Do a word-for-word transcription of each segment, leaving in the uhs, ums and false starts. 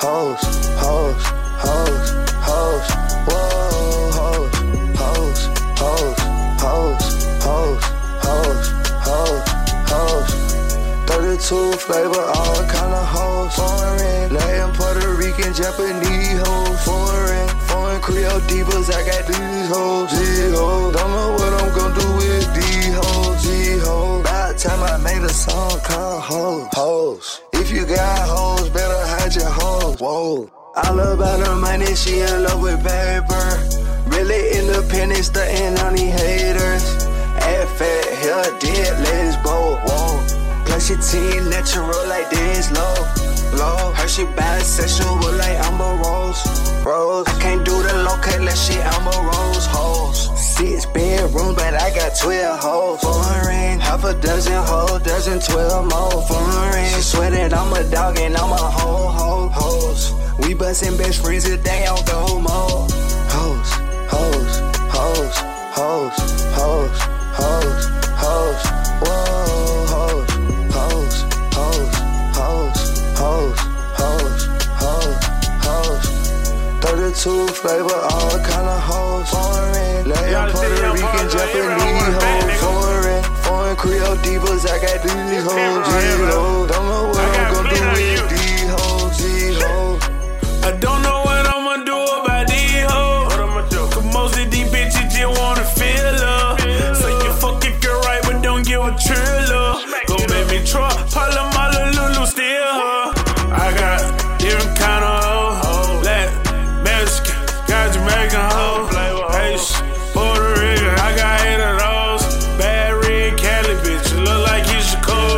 hoes, hoes, hoes, hoes, whoa, hoes, hoes, hoes, hoes, hoes, hoes, hoes, hoes. thirty-two flavor, all kind of hoes. Foreign, Latin, Puerto Rican, Japanese hoes. Foreign, foreign Creole divas, I got these hoes. These hoes, don't know what I'm gonna do with these hoes. These hoes, about time I made a song called Hoes. Hoes, if you got hoes, better hide your hoes. Whoa, all about her money, she in love with paper. Really independent, stunting on these haters. Add fat, hair dead, legs bold. Whoa. Plus she teen natural like this, low, low. Her she bisexual like Amber Rose, Rose. I can't do the low cut like she Amber Rose, hoes. Six bedrooms, but I got twelve hoes. Foreign, half a dozen hoes, dozen twelve more. Foreign, she swear that I'm a dog and I'm a hoe, hoe, hoes. We bustin' best friends if they don't go more. Hoes, hoes, hoes, hoes, hoes, hoes, hoes, whoa, hoes. Hoes, hoes, hoes, hoes, hoes, hoes, hoes. thirty-two flavor, all kind of hoes. Foreign, Latin, Puerto Rican, Japanese hoes. Foreign, foreign Creole divas, I got these hoes. These hoes, don't know what I'm gonna do with these hoes. These hoes. I don't know what I'ma do about these hoes. What I'ma do? Cause most of these bitches just wanna feel love. So you fuck if you're right, but don't give a true love. Go make me try, Palomalo, Lulu, still her. I got different kind of hoes. Latin, Mexican, got Jamaican hoes. Haitian, Puerto Rican, I got eight of those. Bad red Cali bitch, look like you should close.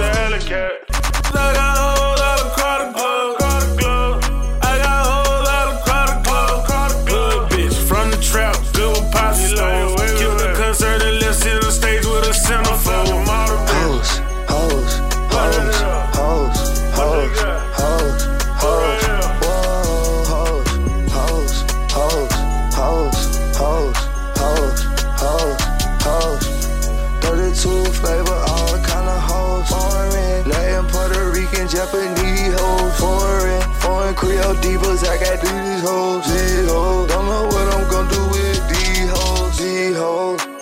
I got hoes out of Carter Club. I got hoes out of Carter Club. Good bitch, from the trap, good with posse stones. Kill the concert and let's hit the stage with a centerfold. Hoes, hoes, hoes, hoes, hoes, hoes, hoes, whoa, hoes, hoes, hoes, hoes, hoes, hoes, hoes, hoes. thirty-two flavor, all kind of hoes. Foreign, Latin, Puerto Rican, Japanese hoes. Foreign, foreign Creole divas, I got these hoes. These hoes, don't know what I'm gonna do with these hoes. These hoes.